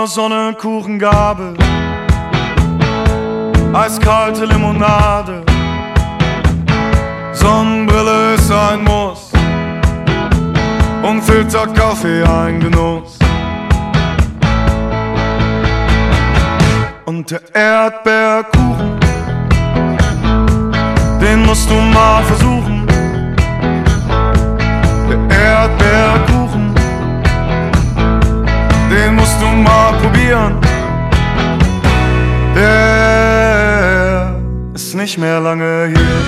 Sommersonne, Kuchengabel, eiskalte Limonade, Sonnenbrille ist ein Muss und Filterkaffee ein Genuss. Und der Erdbeerkuchen, den musst du mal versuchen. Der Erdbeerkuchen, den musst du mal probieren. Der ist nicht mehr lange hier.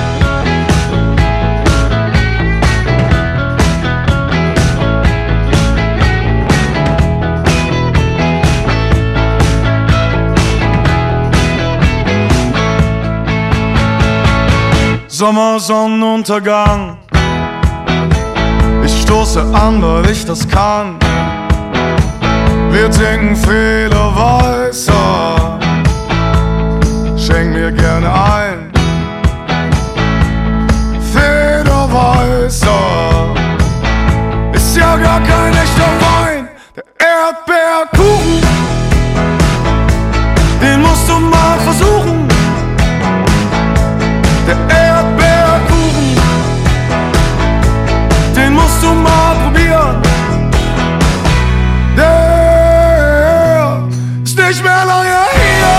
Sommersonnenuntergang, ich stoße an, weil ich das kann. Wir trinken Federweißer, schenk mir gerne ein. Federweißer ist ja gar kein echter Wein. Der Erdbeerkuchen, den musst du mal versuchen. Der Erdbeerkuchen, den musst du mal probieren. Der ist nicht mehr lange hier.